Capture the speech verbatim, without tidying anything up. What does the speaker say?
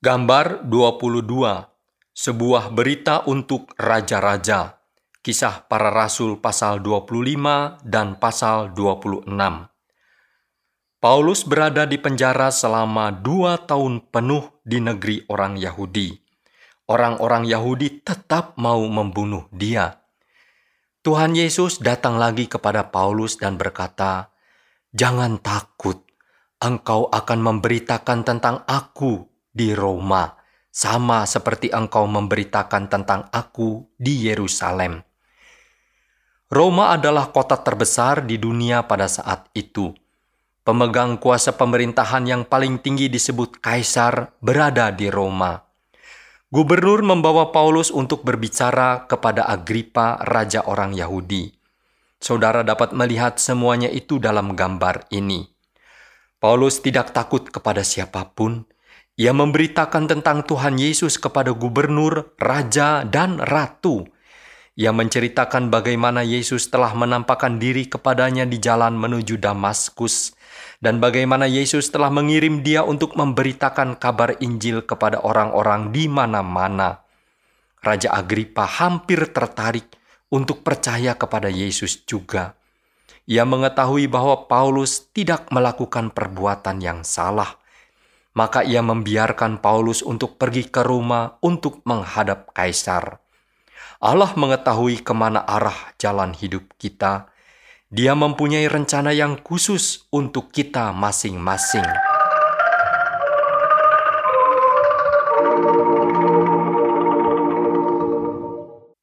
Gambar dua puluh dua. Sebuah berita untuk raja-raja. Kisah Para Rasul pasal dua puluh lima dan pasal dua puluh enam. Paulus berada di penjara selama dua tahun penuh di negeri orang Yahudi. Orang-orang Yahudi tetap mau membunuh dia. Tuhan Yesus datang lagi kepada Paulus dan berkata, "Jangan takut, engkau akan memberitakan tentang aku di Roma, sama seperti engkau memberitakan tentang aku di Yerusalem." Roma adalah kota terbesar di dunia pada saat itu. Pemegang kuasa pemerintahan yang paling tinggi disebut Kaisar berada di Roma. Gubernur membawa Paulus untuk berbicara kepada Agripa, raja orang Yahudi. Saudara dapat melihat semuanya itu dalam gambar ini. Paulus tidak takut kepada siapapun. Ia memberitakan tentang Tuhan Yesus kepada gubernur, raja, dan ratu. Ia menceritakan bagaimana Yesus telah menampakkan diri kepadanya di jalan menuju Damaskus, dan bagaimana Yesus telah mengirim dia untuk memberitakan kabar Injil kepada orang-orang di mana-mana. Raja Agripa hampir tertarik untuk percaya kepada Yesus juga. Ia mengetahui bahwa Paulus tidak melakukan perbuatan yang salah. Maka ia membiarkan Paulus untuk pergi ke Roma untuk menghadap Kaisar. Allah mengetahui kemana arah jalan hidup kita. Dia mempunyai rencana yang khusus untuk kita masing-masing.